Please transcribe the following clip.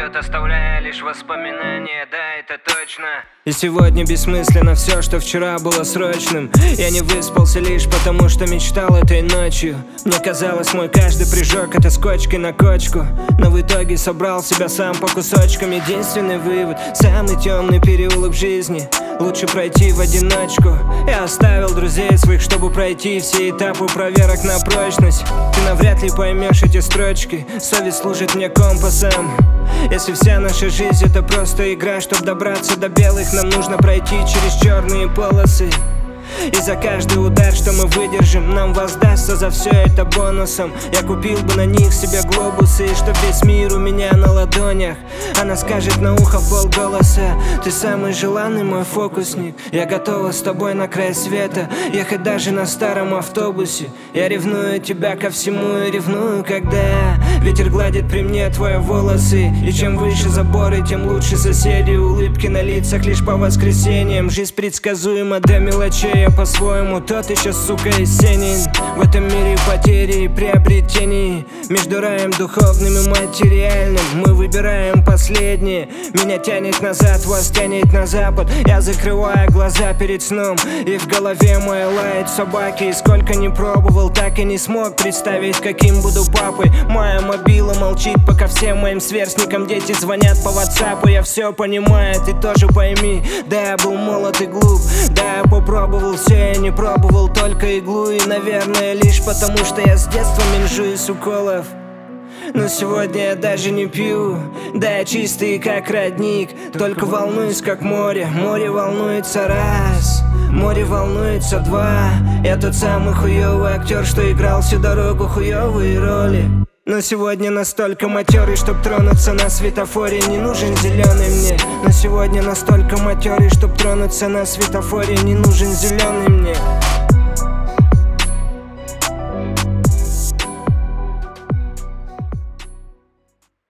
уйдет, оставляя лишь воспоминания, да, это точно. И сегодня бессмысленно все, что вчера было срочным. Я не выспался лишь потому, что мечтал этой ночью. Мне казалось, мой каждый прыжок — это скотчкой на кочку. Но в итоге собрал себя сам по кусочкам. Единственный вывод — самый темный переулок в жизни лучше пройти в одиночку. Я оставил друзей своих, чтобы пройти все этапы проверок на прочность. Ты навряд ли поймешь эти строчки, совесть служит мне компасом. Если вся наша жизнь — это просто игра, чтобы добраться до белых, нам нужно пройти через черные полосы. И за каждый удар, что мы выдержим, нам воздастся за все это бонусом. Я купил бы на них себе глобусы, и чтоб весь мир у меня на ладонях. Она скажет на ухо в полголоса: ты самый желанный мой фокусник. Я готова с тобой на край света ехать даже на старом автобусе. Я ревную тебя ко всему и ревную, когда ветер гладит при мне твои волосы. И чем выше заборы, тем лучше соседи. Улыбки на лицах лишь по воскресеньям. Жизнь предсказуема до мелочей, по-своему тот еще, сука, Есенин. В этом мире потери и приобретений, между раем духовным и материальным мы выбираем последнее. Меня тянет назад, вас тянет на запад. Я закрываю глаза перед сном, и в голове моей лают собаки. И сколько не пробовал, так и не смог представить, каким буду папой. Моя мобила молчит, пока всем моим сверстникам дети звонят по WhatsApp. Я все понимаю, ты тоже пойми. Да, я был молод и глуп, да, я попробовал все, я не пробовал только иглу. И, наверное, лишь потому, что я с детства менжуюсь уколов. Но сегодня я даже не пью, да, я чистый как родник. Только волнуюсь как море, море волнуется раз, море волнуется два. Я тот самый хуёвый актер, что играл всю дорогу хуёвые роли. Но сегодня настолько матерый, чтоб тронуться на светофоре, не нужен зеленый мне. Но сегодня настолько матерый, чтоб тронуться на светофоре, не нужен зеленый мне.